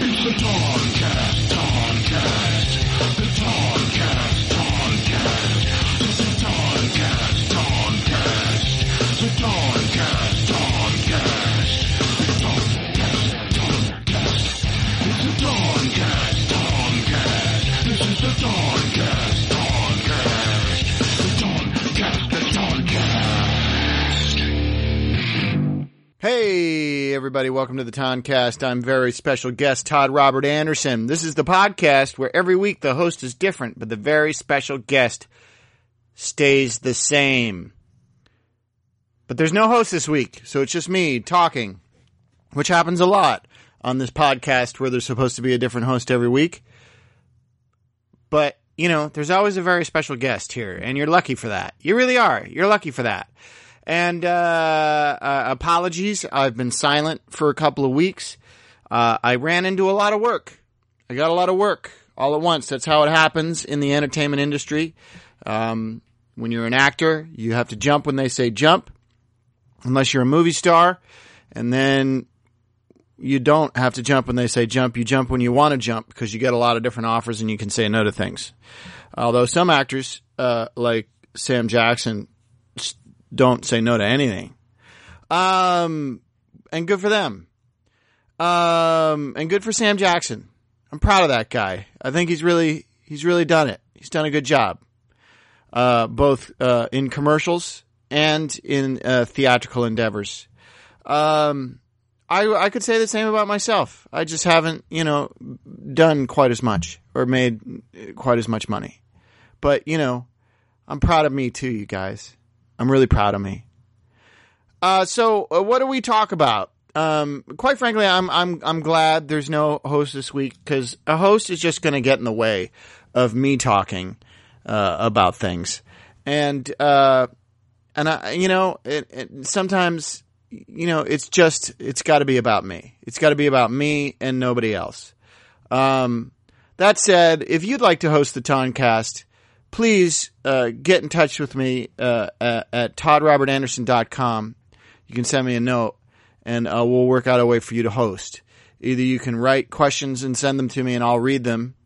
Hey, everybody, welcome to the Toncast. I'm very special guest Todd Robert Anderson. This is the podcast where every week the host is different, but the very special guest stays the same. But there's no host this week, so it's just me talking, which happens a lot on this podcast where there's supposed to be a different host every week. But, you know, there's always a very special guest here, and you're lucky for that. You really are. You're lucky for that. And apologies, I've been silent for a couple of weeks. I ran into a lot of work. I got a lot of work all at once. That's how it happens in the entertainment industry. When you're an actor, you have to jump when they say jump, unless you're a movie star. And then you don't have to jump when they say jump. You jump when you want to jump because you get a lot of different offers and you can say no to things. Although some actors, like Sam Jackson, don't say no to anything. And good for them. And good for Sam Jackson. I'm proud of that guy. I think he's really done it. He's done a good job. Both, in commercials and in, theatrical endeavors. I could say the same about myself. I just haven't, done quite as much or made quite as much money. But, I'm proud of me too, you guys. I'm really proud of me. So what do we talk about? Quite frankly, I'm glad there's no host this week because a host is just going to get in the way of me talking about things, and sometimes it's got to be about me. It's got to be about me and nobody else. That said, if you'd like to host the Toncast, please get in touch with me at toddrobertanderson.com. You can send me a note, and we'll work out a way for you to host. Either you can write questions and send them to me, and I'll read them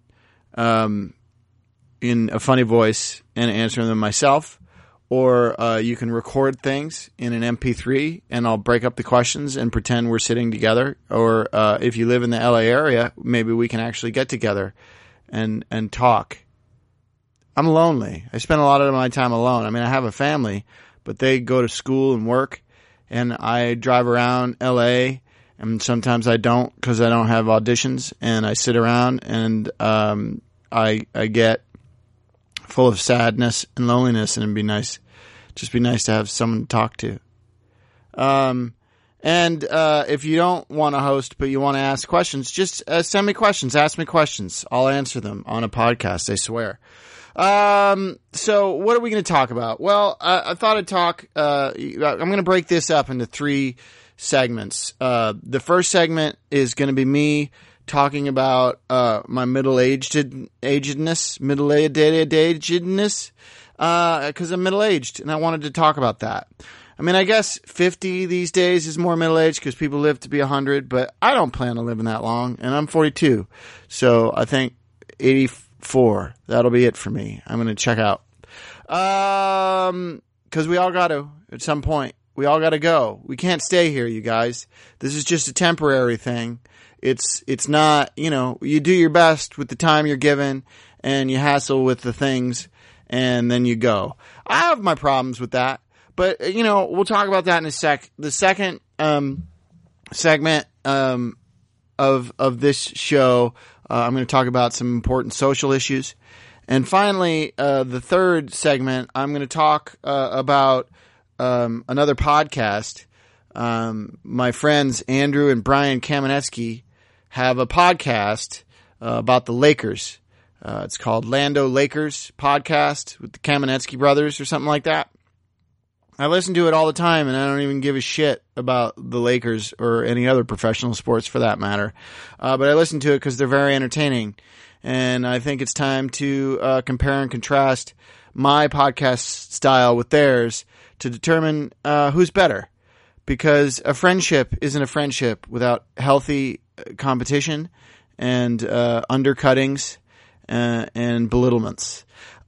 in a funny voice and answer them myself, or you can record things in an MP3, and I'll break up the questions and pretend we're sitting together. Or if you live in the LA area, maybe we can actually get together and talk. I'm lonely. I spend a lot of my time alone. I mean, I have a family, but they go to school and work, and I drive around LA, and sometimes I don't because I don't have auditions, and I sit around, and I get full of sadness and loneliness, and it'd be nice to have someone to talk to. And if you don't want to host, but you want to ask questions, just send me questions. Ask me questions. I'll answer them on a podcast, I swear. So what are we going to talk about? Well, I thought I'd talk, I'm going to break this up into 3 segments. The first segment is going to be me talking about, my middle-agedness, cause I'm middle-aged and I wanted to talk about that. I mean, I guess 50 these days is more middle-aged because people live to be 100, but I don't plan on living that long, and I'm 42. So I think 84. That'll be it for me. I'm going to check out. Cause we all got to, at some point, we all got to go. We can't stay here, you guys. This is just a temporary thing. It's not, you do your best with the time you're given and you hassle with the things and then you go. I have my problems with that, but we'll talk about that in a sec. The second, segment, of this show, I'm going to talk about some important social issues. And finally, the third segment, I'm going to talk about another podcast. My friends Andrew and Brian Kamenetsky have a podcast about the Lakers. It's called Lando Lakers Podcast with the Kamenetsky brothers or something like that. I listen to it all the time, and I don't even give a shit about the Lakers or any other professional sports for that matter. But I listen to it because they're very entertaining. And I think it's time to compare and contrast my podcast style with theirs to determine who's better. Because a friendship isn't a friendship without healthy competition and undercuttings and belittlements.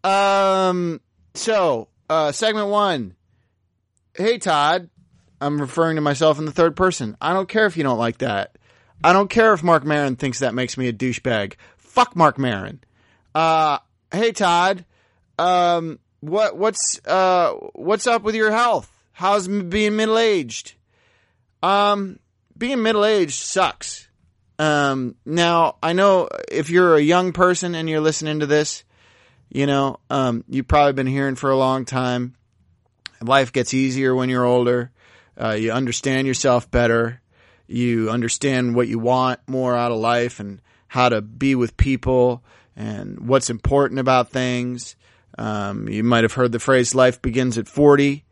So segment 1. Hey, Todd. I'm referring to myself in the third person. I don't care if you don't like that. I don't care if Mark Maron thinks that makes me a douchebag. Fuck Mark Maron. Hey, Todd. What's up with your health? How's being middle-aged? Being middle-aged sucks. Now, I know if you're a young person and you're listening to this, you've probably been hearing for a long time. Life gets easier when you're older. You understand yourself better. You understand what you want more out of life and how to be with people and what's important about things. You might have heard the phrase "life begins at 40."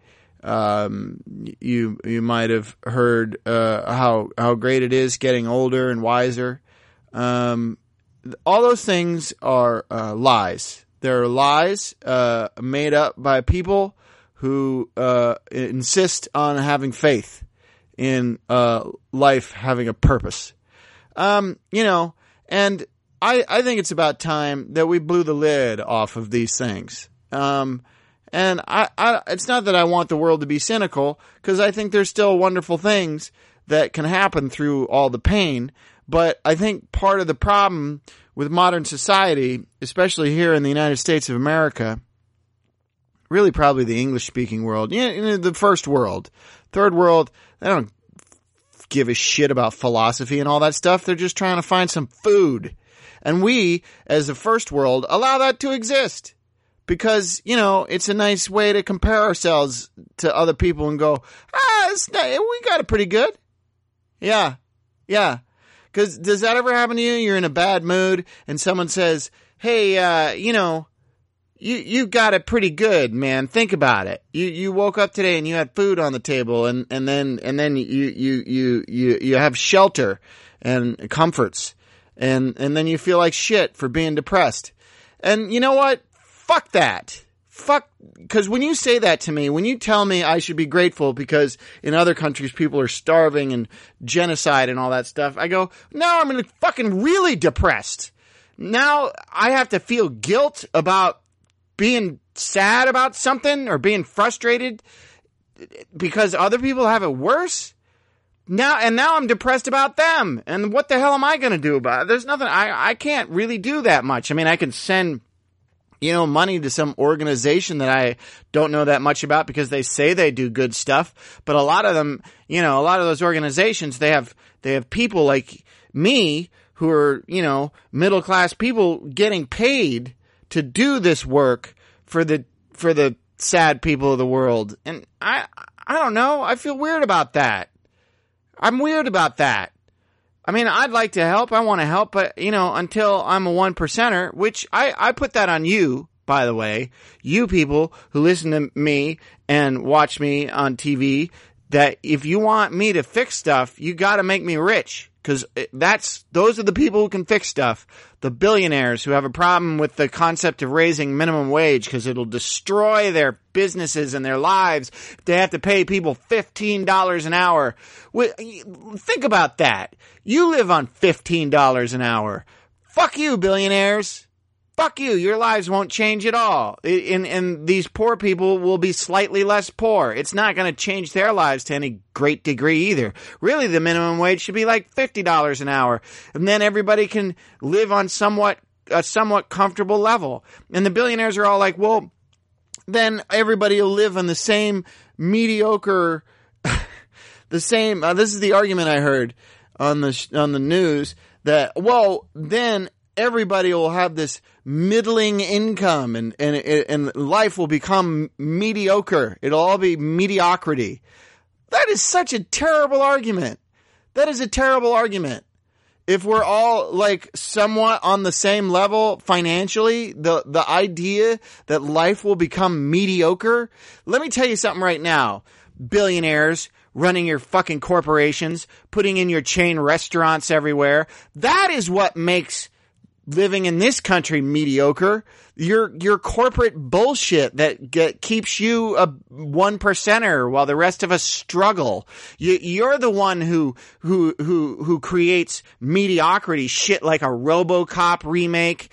You might have heard how great it is getting older and wiser. All those things are lies. They're lies made up by people who insist on having faith in life having a purpose. And I think it's about time that we blew the lid off of these things. And it's not that I want the world to be cynical, because I think there's still wonderful things that can happen through all the pain. But I think part of the problem with modern society, especially here in the United States of America, really probably the English-speaking world, the first world, third world, they don't give a shit about philosophy and all that stuff. They're just trying to find some food. And we, as the first world, allow that to exist. Because, it's a nice way to compare ourselves to other people and go, we got it pretty good. Yeah. Because does that ever happen to you? You're in a bad mood and someone says, hey, you got it pretty good, man. Think about it. You woke up today and you had food on the table and then you have shelter and comforts and then you feel like shit for being depressed. And you know what? Fuck that. Because when you say that to me, when you tell me I should be grateful because in other countries people are starving and genocide and all that stuff, I go, no, I'm fucking really depressed. Now I have to feel guilt about being sad about something or being frustrated because other people have it worse. Now I'm depressed about them. And what the hell am I going to do about it? There's nothing, I can't really do that much. I mean, I can send money to some organization that I don't know that much about because they say they do good stuff. But a lot of them, a lot of those organizations, they have people like me who are, middle class people getting paid to do this work for the sad people of the world. And I don't know. I feel weird about that. I'm weird about that. I mean, I'd like to help. I want to help, but, until I'm a 1%er, which I put that on you, by the way, you people who listen to me and watch me on TV, that if you want me to fix stuff, you got to make me rich. Because those are the people who can fix stuff. The billionaires who have a problem with the concept of raising minimum wage because it'll destroy their businesses and their lives. They have to pay people $15 an hour. Think about that. You live on $15 an hour. Fuck you, billionaires. Fuck you. Your lives won't change at all. And these poor people will be slightly less poor. It's not going to change their lives to any great degree either. Really, the minimum wage should be like $50 an hour. And then everybody can live on a somewhat comfortable level. And the billionaires are all like, well, then everybody will live on the same mediocre, this is the argument I heard on the news that, well, then everybody will have this middling income and life will become mediocre. It'll all be mediocrity. That is such a terrible argument. That is a terrible argument. If we're all like somewhat on the same level financially, the idea that life will become mediocre, let me tell you something right now. Billionaires running your fucking corporations, putting in your chain restaurants everywhere. That is what makes living in this country, mediocre. Your corporate bullshit that keeps you a 1%er while the rest of us struggle. You're the one who creates mediocrity shit like a RoboCop remake,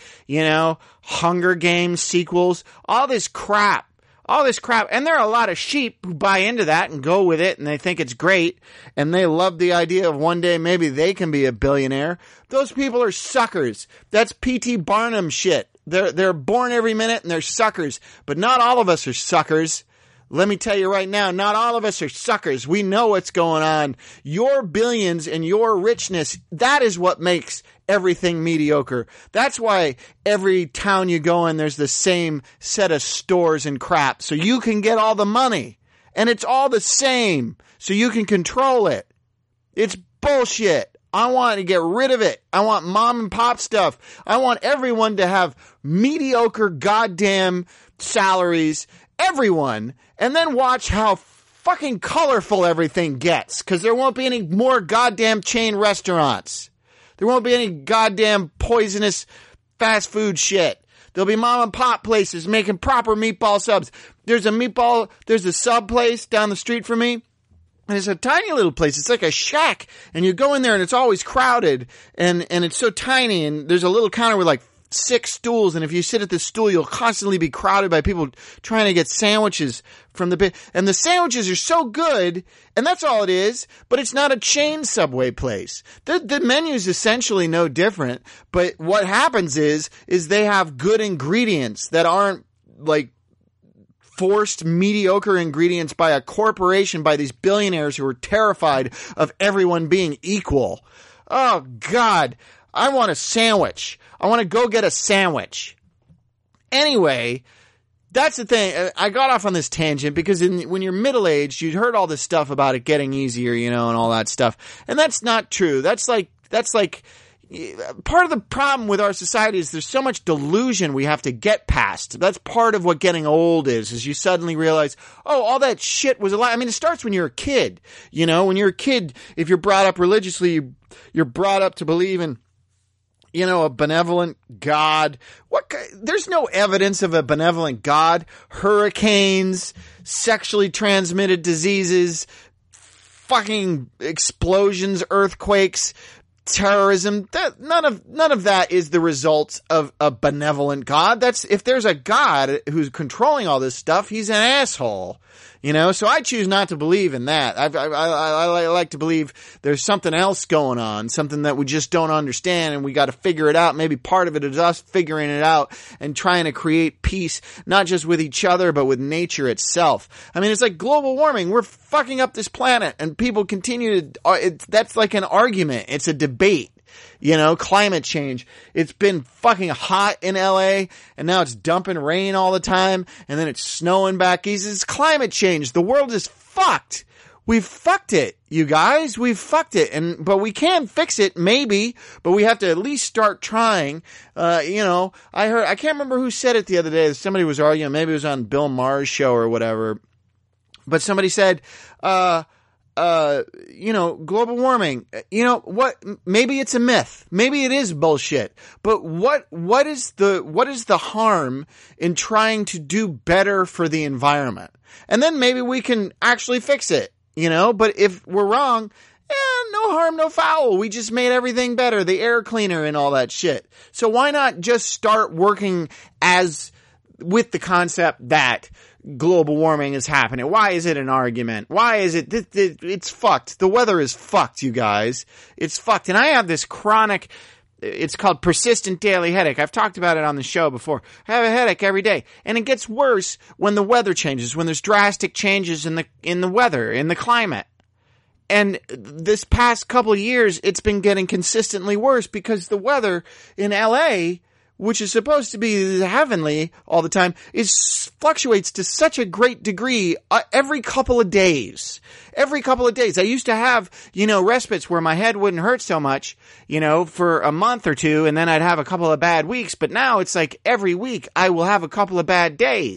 Hunger Games sequels, all this crap. And there are a lot of sheep who buy into that and go with it and they think it's great and they love the idea of one day maybe they can be a billionaire. Those people are suckers. That's P.T. Barnum shit. They're born every minute and they're suckers. But not all of us are suckers. Let me tell you right now, not all of us are suckers. We know what's going on. Your billions and your richness, that is what makes everything mediocre. That's why every town you go in, there's the same set of stores and crap. So you can get all the money. And it's all the same. So you can control it. It's bullshit. I want to get rid of it. I want mom and pop stuff. I want everyone to have mediocre goddamn salaries. Everyone. And then watch how fucking colorful everything gets. Because there won't be any more goddamn chain restaurants. There won't be any goddamn poisonous fast food shit. There'll be mom and pop places making proper meatball subs. There's a sub place down the street from me. And it's a tiny little place. It's like a shack. And you go in there and it's always crowded. And it's so tiny. And there's a little counter with like 6 stools. And if you sit at the stool, you'll constantly be crowded by people trying to get sandwiches from the pit. And the sandwiches are so good. And that's all it is. But it's not a chain Subway place. The menu's essentially no different. But what happens is they have good ingredients that aren't like forced mediocre ingredients by a corporation, by these billionaires who are terrified of everyone being equal. Oh, God. I want a sandwich. I want to go get a sandwich. Anyway, that's the thing. I got off on this tangent because when you're middle-aged, you'd heard all this stuff about it getting easier, and all that stuff. And that's not true. That's like part of the problem with our society is there's so much delusion we have to get past. That's part of what getting old is you suddenly realize, oh, all that shit was a lie. I mean, it starts when you're a kid. When you're a kid, if you're brought up religiously, you're brought up to believe in, a benevolent God. There's no evidence of a benevolent God. Hurricanes, sexually transmitted diseases, fucking explosions, earthquakes, terrorism, none of that is the result of a benevolent God. If there's a God who's controlling all this stuff, he's an asshole. So I choose not to believe in that. I like to believe there's something else going on, something that we just don't understand and we got to figure it out. Maybe part of it is us figuring it out and trying to create peace, not just with each other, but with nature itself. I mean, it's like global warming. We're fucking up this planet and people continue to, that's like an argument. It's a debate. Climate change. It's been fucking hot in LA and now it's dumping rain all the time and then it's snowing back east. It's climate change. The world is fucked. We've fucked it, you guys. We've fucked it. But we can fix it, maybe, but we have to at least start trying. I can't remember who said it the other day. Somebody was arguing, maybe it was on Bill Maher's show or whatever, but somebody said, global warming, maybe it's a myth. Maybe it is bullshit. But what is the harm in trying to do better for the environment? And then maybe we can actually fix it, but if we're wrong, no harm, no foul. We just made everything better, the air cleaner and all that shit. So why not just start working with the concept that global warming is happening? Why is it an argument? Why is it? It's fucked. The weather is fucked, you guys. It's fucked. And I have this chronic, it's called persistent daily headache. I've talked about it on the show before. I have a headache every day. And it gets worse when the weather changes, when there's drastic changes in the weather, in the climate. And this past couple of years, it's been getting consistently worse because the weather in LA, which is supposed to be heavenly all the time, fluctuates to such a great degree every couple of days. Every couple of days. I used to have, respites where my head wouldn't hurt so much, for a month or two, and then I'd have a couple of bad weeks. But now it's like every week I will have a couple of bad days.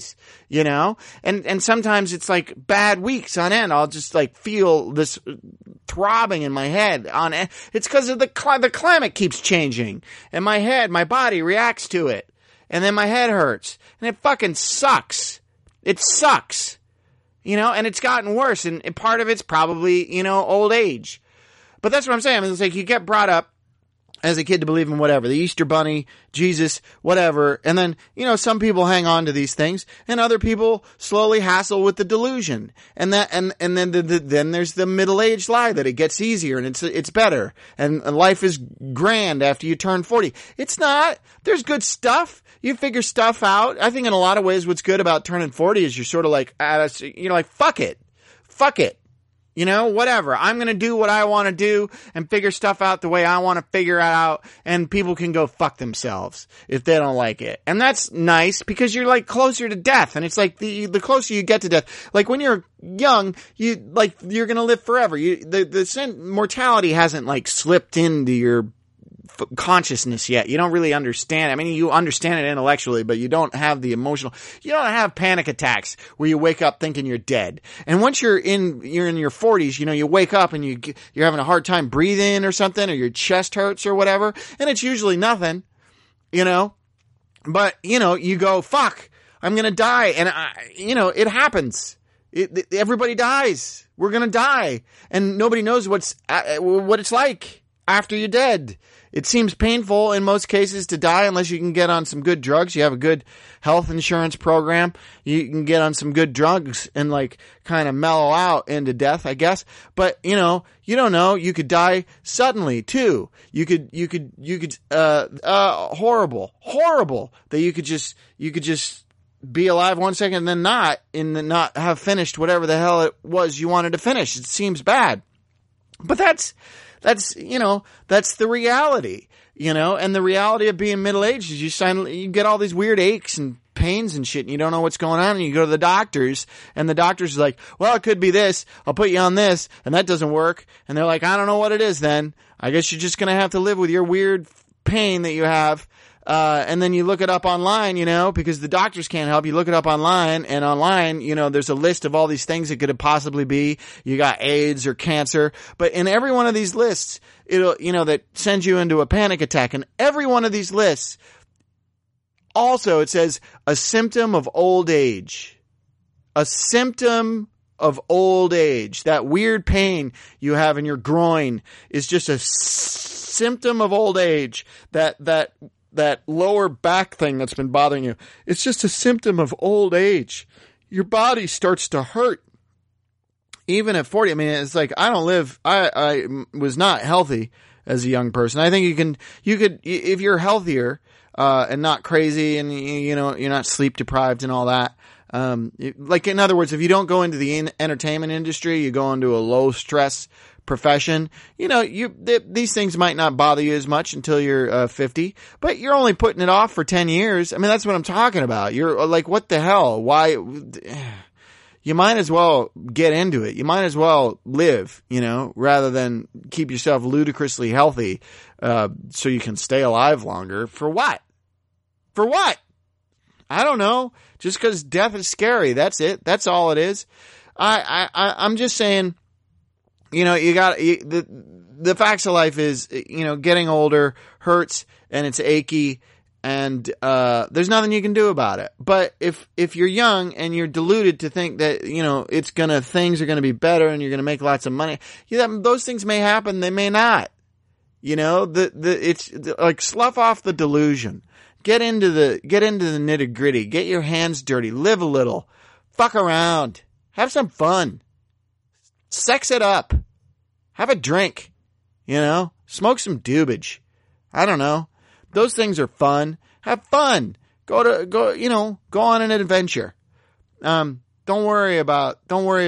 you know? And sometimes it's like bad weeks on end. I'll just like feel this throbbing in my head on end. It's because of the climate keeps changing, and my body reacts to it, and then my head hurts, and it fucking sucks. It sucks, you know, and it's gotten worse, and part of it's probably, you know, old age. But that's what I'm saying. I mean, it's like you get brought up as a kid to believe in whatever, the Easter Bunny, Jesus, whatever. And then, you know, some people hang on to these things, and other people slowly hassle with the delusion. And then there's the middle-aged lie that it gets easier and it's better. And life is grand after you turn 40. It's not. There's good stuff. You figure stuff out. I think in a lot of ways what's good about turning 40 is you're sort of like, you know, like, fuck it. Fuck it. You know, whatever. I'm going to do what I want to do and figure stuff out the way I want to figure it out. And people can go fuck themselves if they don't like it. And that's nice because you're like closer to death. And it's like the closer you get to death, like when you're young, you're going to live forever. The mortality hasn't like slipped into your consciousness yet. You don't really understand. I mean, you understand it intellectually, but you don't have the emotional. You don't have panic attacks where you wake up thinking you're dead. And once you're in your 40s, you know, you wake up and you're having a hard time breathing or something, or your chest hurts or whatever, and it's usually nothing, you know. But you know, you go, fuck, I'm gonna die, and you know, it happens. Everybody dies. We're gonna die, and nobody knows what it's like after you're dead. It seems painful in most cases to die unless you can get on some good drugs. You have a good health insurance program. You can get on some good drugs and like kind of mellow out into death, I guess. But you know, you don't know. You could die suddenly too. You could, horrible that you could just be alive 1 second and then not have finished whatever the hell it was you wanted to finish. It seems bad. But that's, you know, that's the reality, you know, and the reality of being middle-aged is you get all these weird aches and pains and shit, and you don't know what's going on, and you go to the doctors, and the doctor's are like, well, it could be this, I'll put you on this, and that doesn't work, and they're like, I don't know what it is then, I guess you're just gonna have to live with your weird pain that you have. And then you look it up online, you know, because the doctors can't help you. Look it up online, and online, you know, there's a list of all these things it could possibly be. You got AIDS or cancer, but in every one of these lists, it'll, you know, that sends you into a panic attack. And every one of these lists, also, it says a symptom of old age. A symptom of old age. That weird pain you have in your groin is just a symptom of old age. That lower back thing that's been bothering you, it's just a symptom of old age. Your body starts to hurt. Even at 40, I mean, it's like, I was not healthy as a young person. I think you could, if you're healthier, and not crazy and, you know, you're not sleep deprived and all that. Like, in other words, if you don't go into the entertainment industry, you go into a low stress profession, you know, these things might not bother you as much until you're 50, but you're only putting it off for 10 years. I mean, that's what I'm talking about. You're like, what the hell? Why? You might as well get into it. You might as well live, you know, rather than keep yourself ludicrously healthy, so you can stay alive longer. For what? For what? I don't know. Just because death is scary. That's it. That's all it is. I'm just saying, you know, the facts of life is, you know, getting older hurts and it's achy and, there's nothing you can do about it. But if you're young and you're deluded to think that, you know, things are gonna be better and you're gonna make lots of money, those things may happen, they may not. You know, it's like, slough off the delusion. Get into the nitty gritty. Get your hands dirty. Live a little. Fuck around. Have some fun. Sex it up. Have a drink. You know? Smoke some doobage. I don't know. Those things are fun. Have fun. Go on an adventure. Don't worry about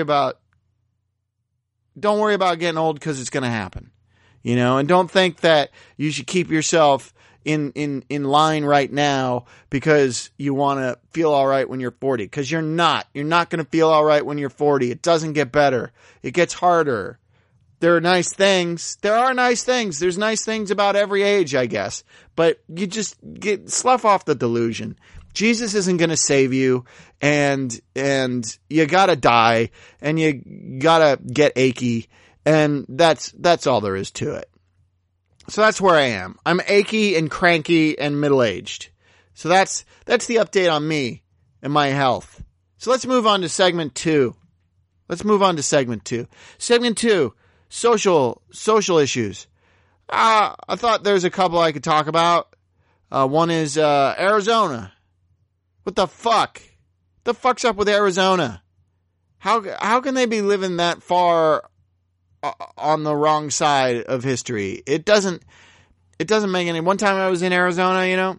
getting old because it's going to happen. You know, and don't think that you should keep yourself in line right now because you want to feel all right when you're 40, because you're not going to feel all right when you're 40. It doesn't get better. It gets harder. There are nice things. There's nice things about every age, I guess, but you just slough off the delusion. Jesus isn't going to save you, and you gotta die, and you gotta get achy, and that's all there is to it. So that's where I am. I'm achy and cranky and middle-aged. So that's the update on me and my health. So let's move on to segment 2. Segment 2, social issues. I thought there's a couple I could talk about. One is Arizona. What the fuck? The fuck's up with Arizona? How can they be living that far on the wrong side of history? It doesn't make any. One time I was in Arizona,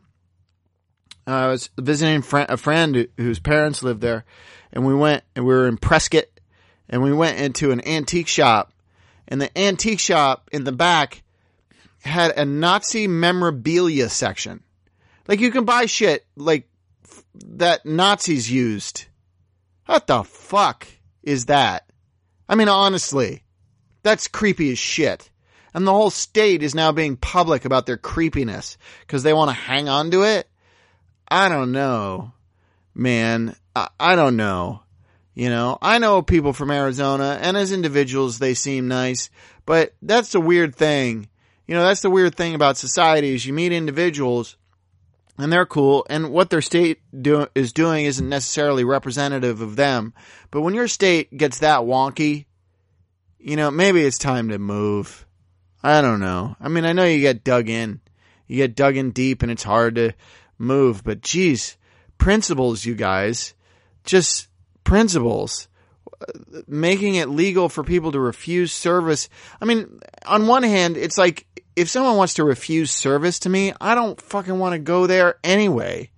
I was visiting a friend whose parents lived there, and we were in Prescott, and we went into an antique shop, and the antique shop in the back had a Nazi memorabilia section. Like, you can buy shit like that Nazis used. What the fuck is that? I mean, honestly, that's creepy as shit. And the whole state is now being public about their creepiness because they want to hang on to it. I don't know, man. I don't know. I know people from Arizona, and as individuals, they seem nice, but that's the weird thing. That's the weird thing about society is you meet individuals and they're cool, and what their state is doing isn't necessarily representative of them. But when your state gets that wonky, maybe it's time to move. I don't know. I mean, I know you get dug in. You get dug in deep and it's hard to move, but geez, principles, you guys. Just principles. Making it legal for people to refuse service. I mean, on one hand, it's like, if someone wants to refuse service to me, I don't fucking want to go there anyway.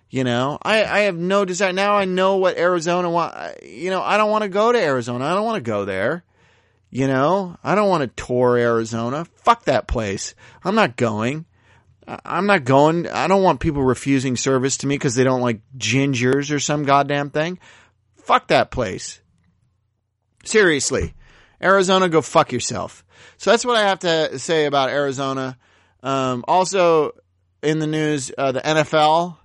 I have no desire. Now I know what Arizona want. I don't want to go to Arizona. I don't want to go there. I don't want to tour Arizona. Fuck that place. I'm not going. I don't want people refusing service to me because they don't like gingers or some goddamn thing. Fuck that place. Seriously. Arizona, go fuck yourself. So that's what I have to say about Arizona. Also in the news, the NFL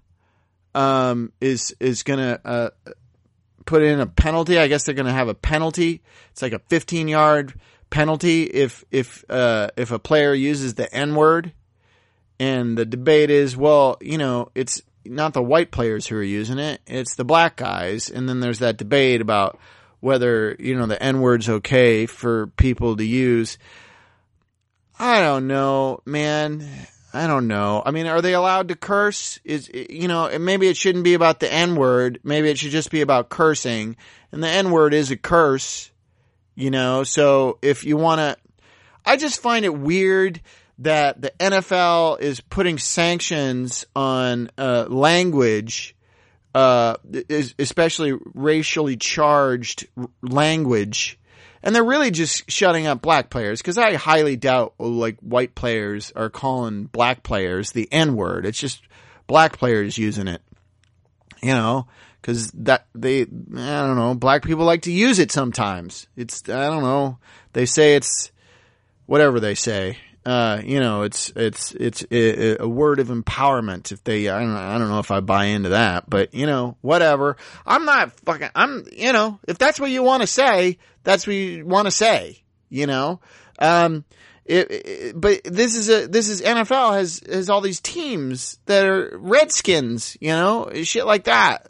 is going to put in a penalty. I guess they're going to have a penalty. It's like a 15-yard penalty if a player uses the N-word. And the debate is, it's not the white players who are using it, it's the black guys. And then there's that debate about whether, the N-word's okay for people to use. I don't know, man. I don't know. I mean, are they allowed to curse? Maybe it shouldn't be about the N-word. Maybe it should just be about cursing. And the N-word is a curse, so if you want to, I just find it weird that the NFL is putting sanctions on language, especially racially charged language, and they're really just shutting up black players, because I highly doubt white players are calling black players the N-word. It's just black players using it, because I don't know, black people like to use it sometimes. I don't know, they say it's whatever they say. It's a word of empowerment. I don't know if I buy into that, but whatever. If that's what you want to say, that's what you want to say, but this is NFL has all these teams that are Redskins, shit like that.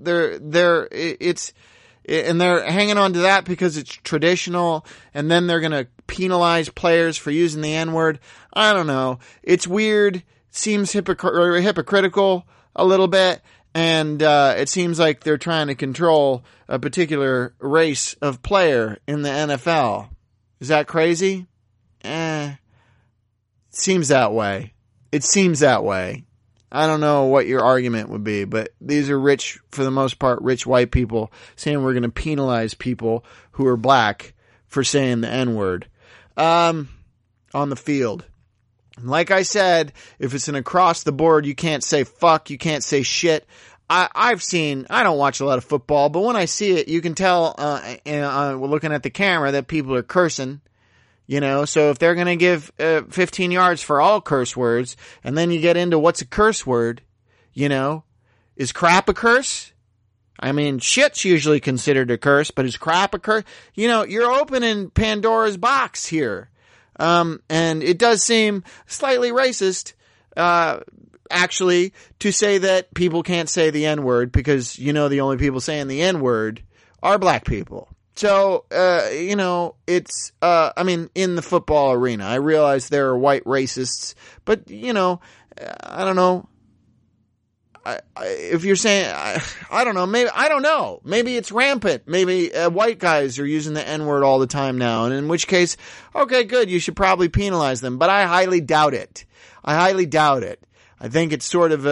And they're hanging on to that because it's traditional, and then they're going to penalize players for using the N-word. I don't know. It's weird. Seems hypocritical a little bit, and it seems like they're trying to control a particular race of player in the NFL. Is that crazy? It seems that way. It seems that way. I don't know what your argument would be, but these are rich, for the most part, rich white people saying we're going to penalize people who are black for saying the N-word on the field. Like I said, if it's an across the board, you can't say fuck, you can't say shit. I don't watch a lot of football, but when I see it, you can tell, looking at the camera, that people are cursing. So if they're going to give 15 yards for all curse words, and then you get into what's a curse word, Is crap a curse? I mean, shit's usually considered a curse, but is crap a curse? You know, you're opening Pandora's box here. And it does seem slightly racist, actually, to say that people can't say the N-word because, you know, the only people saying the N-word are black people. So, you know, it's, I mean, in the football arena, I realize there are white racists, but, you know, I don't know. If you're saying, I don't know, maybe, I don't know. Maybe it's rampant. Maybe white guys are using the N-word all the time now. And in which case, okay, good. You should probably penalize them. But I highly doubt it. I think it's sort of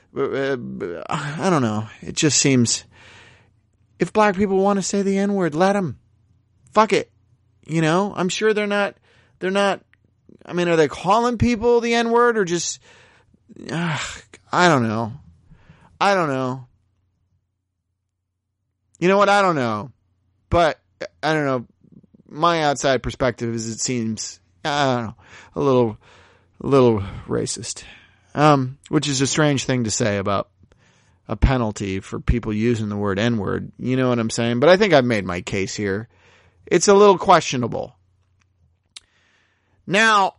I don't know. It just seems, if black people want to say the N-word, let them. Fuck it. You know, I'm sure they're not, I mean, are they calling people the N-word or just, I don't know. You know what? I don't know. But, I don't know. My outside perspective is it seems, I don't know, a little racist. Which is a strange thing to say about a penalty for people using the word N-word. You know what I'm saying? But I think I've made my case here. It's a little questionable. Now,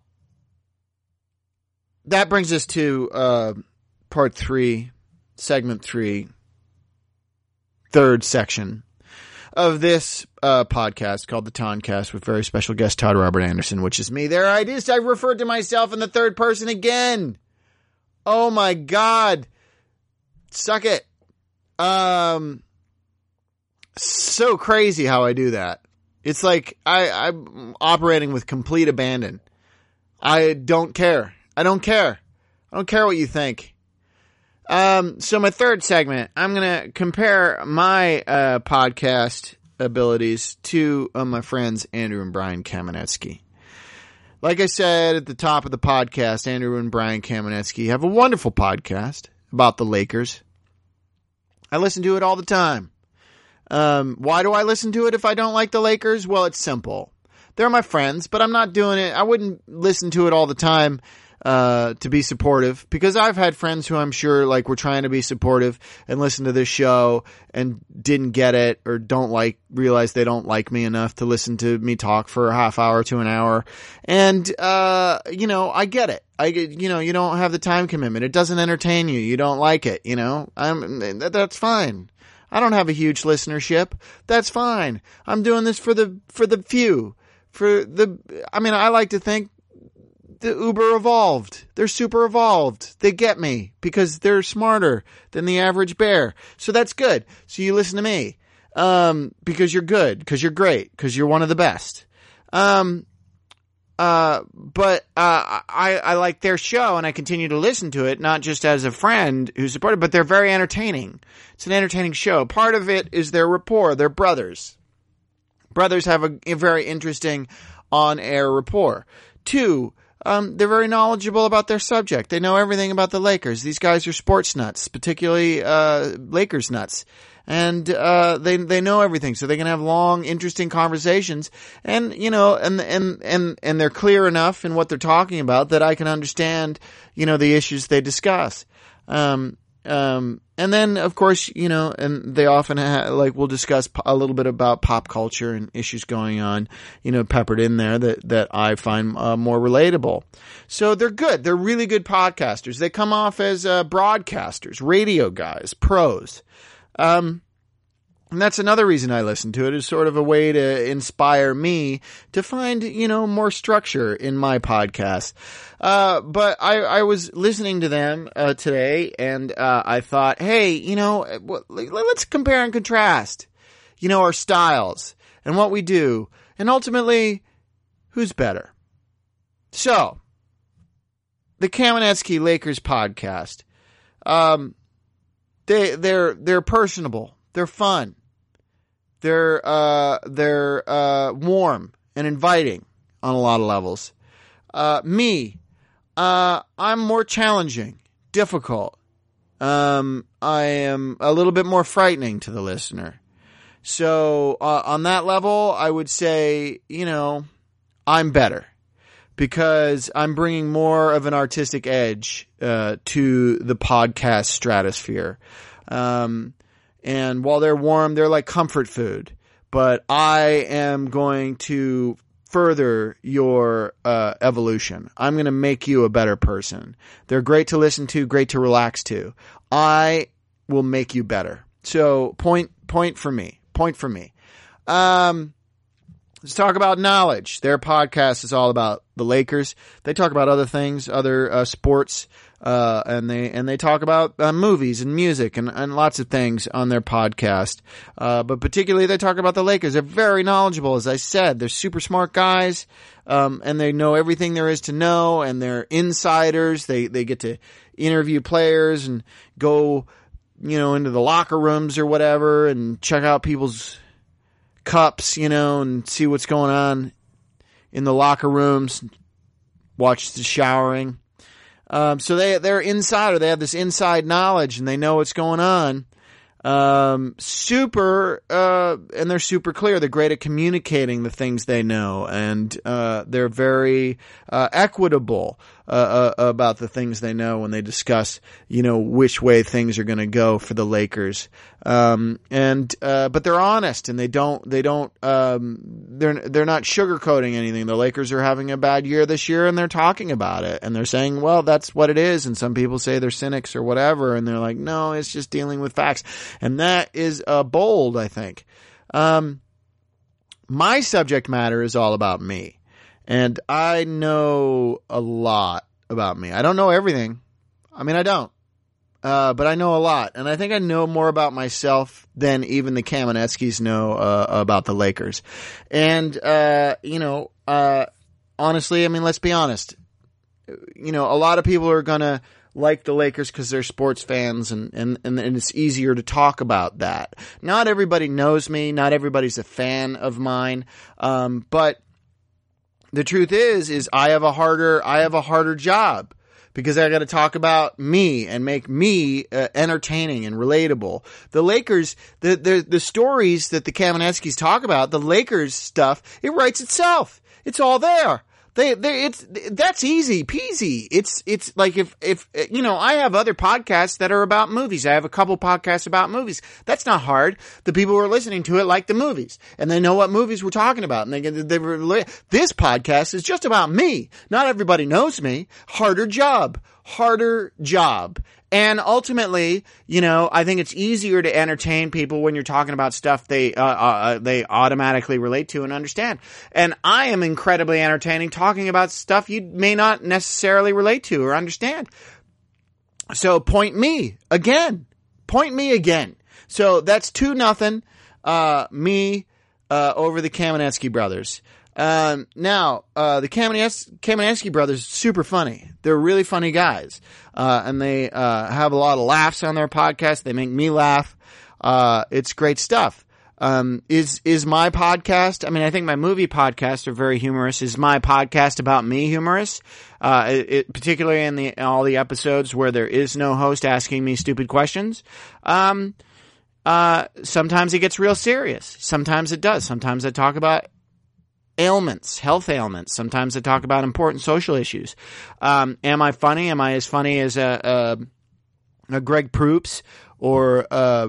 that brings us to, part 3. Segment 3, third section of this podcast called the Toncast with very special guest Todd Robert Anderson, which is me. There I just, I referred to myself in the third person again. Oh my God. Suck it. So crazy how I do that. It's like I'm operating with complete abandon. I don't care. I don't care what you think. So my third segment, I'm going to compare my podcast abilities to my friends Andrew and Brian Kamenetsky. Like I said at the top of the podcast, Andrew and Brian Kamenetsky have a wonderful podcast about the Lakers. I listen to it all the time. Why do I listen to it if I don't like the Lakers? Well, it's simple. They're my friends, but I'm not doing it. I wouldn't listen to it all the time to be supportive, because I've had friends who I'm sure like were trying to be supportive and listen to this show and didn't get it or realize they don't like me enough to listen to me talk for a half hour to an hour. And, you know, I get it. You know, you don't have the time commitment. It doesn't entertain you. You don't like it, you know, that's fine. I don't have a huge listenership. That's fine. I'm doing this for the few, I mean, I like to think the uber evolved. They're super evolved. They get me because they're smarter than the average bear. So that's good. So you listen to me, because you're good, because you're great, because you're one of the best. But I like their show and I continue to listen to it, not just as a friend who's supported, but they're very entertaining. It's an entertaining show. Part of it is their rapport. They're brothers. Brothers have a very interesting on-air rapport. 2, they're very knowledgeable about their subject. They know everything about the Lakers. These guys are sports nuts, particularly Lakers nuts. And they know everything, so they can have long, interesting conversations. And, you know, and they're clear enough in what they're talking about that I can understand, you know, the issues they discuss. And then, of course, you know, and they often we'll discuss a little bit about pop culture and issues going on, you know, peppered in there that I find more relatable. So they're good. They're really good podcasters. They come off as broadcasters, radio guys, pros. And that's another reason I listen to it, is sort of a way to inspire me to find, you know, more structure in my podcast. But I was listening to them, today, and, I thought, hey, you know, let's compare and contrast, you know, our styles and what we do, and ultimately, who's better? So, the Kamenetsky Lakers podcast, they're personable. They're fun. They're warm and inviting on a lot of levels. Me, I'm more challenging, difficult. I am a little bit more frightening to the listener. So, on that level, I would say, you know, I'm better because I'm bringing more of an artistic edge, to the podcast stratosphere. And while they're warm, they're like comfort food. But I am going to further your evolution. I'm going to make you a better person. They're great to listen to, great to relax to. I will make you better. So point for me. Point for me. Let's talk about knowledge. Their podcast is all about the Lakers. They talk about other things, other sports, and they talk about movies and music and lots of things on their podcast. But particularly they talk about the Lakers. They're very knowledgeable, as I said. They're super smart guys, and they know everything there is to know, and they're insiders. They get to interview players and go, into the locker rooms or whatever and check out people's cups, and see what's going on in the locker rooms, watch the showering. So they're insider. They have this inside knowledge and they know what's going on. And they're super clear. They're great at communicating the things they know, and they're very equitable about the things they know when they discuss, which way things are going to go for the Lakers. But they're honest, and they're not sugarcoating anything. The Lakers are having a bad year this year, and they're talking about it, and they're saying, well, that's what it is. And some people say they're cynics or whatever, and they're like, no, it's just dealing with facts. And that is bold, I think. My subject matter is all about me. And I know a lot about me. I don't know everything. I mean, I don't. But I know a lot. And I think I know more about myself than even the Kamenetskys know about the Lakers. And, honestly, I mean, let's be honest. A lot of people are going to like the Lakers because they're sports fans, and it's easier to talk about that. Not everybody knows me. Not everybody's a fan of mine. But the truth is I have a harder job because I got to talk about me and make me entertaining and relatable. The Lakers, the stories that the Kamenetskys talk about, the Lakers stuff, it writes itself. It's all there. That's easy peasy. It's like if I have other podcasts that are about movies. I have a couple podcasts about movies. That's not hard. The people who are listening to it like the movies, and they know what movies we're talking about, and this podcast is just about me. Not everybody knows me. Harder job. And ultimately, I think it's easier to entertain people when you're talking about stuff they automatically relate to and understand. And I am incredibly entertaining talking about stuff you may not necessarily relate to or understand. So point me again. So that's 2-0, me, over the Kamenetsky brothers. Now, the Kamenetsky brothers, super funny. They're really funny guys. And they, have a lot of laughs on their podcast. They make me laugh. It's great stuff. Is my podcast, I mean, I think my movie podcasts are very humorous. Is my podcast about me humorous? Particularly in all the episodes where there is no host asking me stupid questions. Sometimes it gets real serious. Sometimes it does. Sometimes I talk about health ailments. Sometimes I talk about important social issues. Am I funny? Am I as funny as a Greg Proops or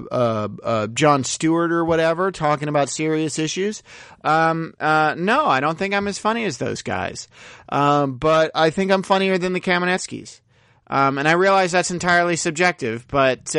Jon Stewart or whatever talking about serious issues? No, I don't think I'm as funny as those guys. But I think I'm funnier than the Kamenetskys. And I realize that's entirely subjective, but,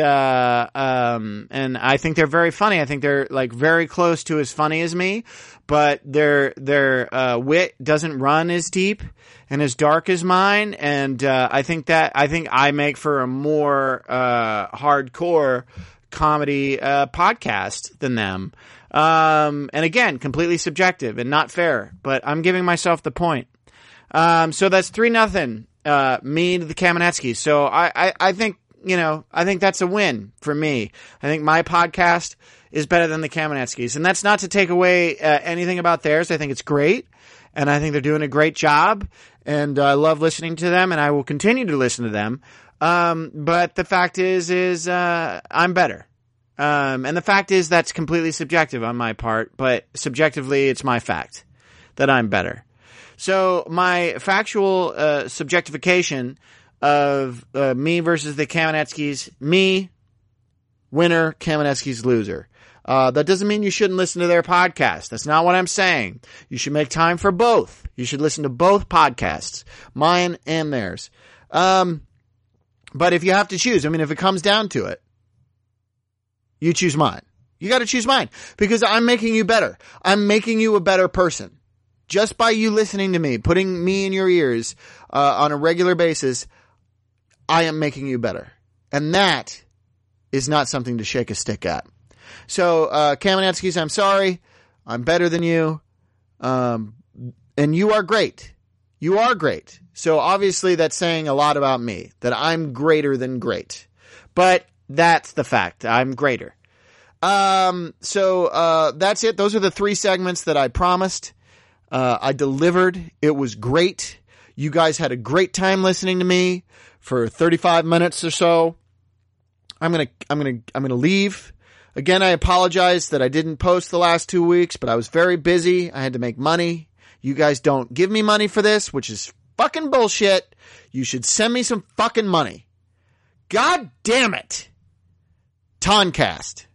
and I think they're very funny. I think they're like very close to as funny as me, but their wit doesn't run as deep and as dark as mine. And, I think I make for a more, hardcore comedy, podcast than them. And again, completely subjective and not fair, but I'm giving myself the point. So that's 3-0. Me to the Kamenetskys. So I think, I think that's a win for me. I think my podcast is better than the Kamenetskys. And that's not to take away anything about theirs. I think it's great. And I think they're doing a great job. And I love listening to them, and I will continue to listen to them. But the fact is I'm better. And the fact is that's completely subjective on my part, but subjectively it's my fact that I'm better. So my factual subjectification of me versus the Kamenetskys, me winner, Kamenetsky's loser. That doesn't mean you shouldn't listen to their podcast. That's not what I'm saying. You should make time for both. You should listen to both podcasts, mine and theirs. But if you have to choose, if it comes down to it, you choose mine. You got to choose mine because I'm making you better. I'm making you a better person. Just by you listening to me, putting me in your ears on a regular basis, I am making you better. And that is not something to shake a stick at. So, Kamenetsky's, I'm sorry. I'm better than you. And you are great. You are great. So obviously that's saying a lot about me, that I'm greater than great. But that's the fact. I'm greater. So that's it. Those are the 3 segments that I promised. I delivered. It was great. You guys had a great time listening to me for 35 minutes or so. I'm going to leave. Again, I apologize that I didn't post the last 2 weeks, but I was very busy. I had to make money. You guys don't give me money for this, which is fucking bullshit. You should send me some fucking money. God damn it. Toncast.